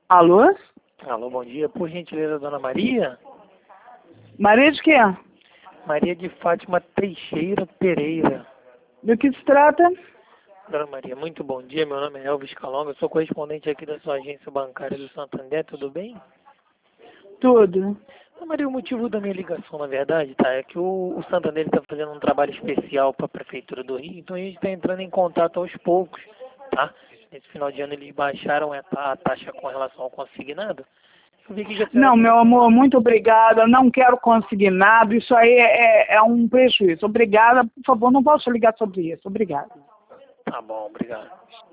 Alô? Alô, bom dia. Por gentileza, dona Maria? Maria de quê? Maria de Fátima Teixeira Pereira. Do que se trata? Dona Maria, muito bom dia. Meu nome é Elvis Calonga. Eu sou correspondente aqui da sua agência bancária do Santander. Tudo bem? Tudo. Dona Maria, o motivo da minha ligação, na verdade, tá, é que o Santander está fazendo um trabalho especial para a Prefeitura do Rio. Então a gente está entrando em contato aos poucos, tá? Nesse final de ano eles baixaram a taxa com relação ao consignado. Eu vi que já Não, tem... meu amor, muito obrigada. Não quero conseguir nada. Isso aí é um prejuízo. Obrigada. Por favor, não posso ligar sobre isso. Obrigada. Tá bom, obrigado.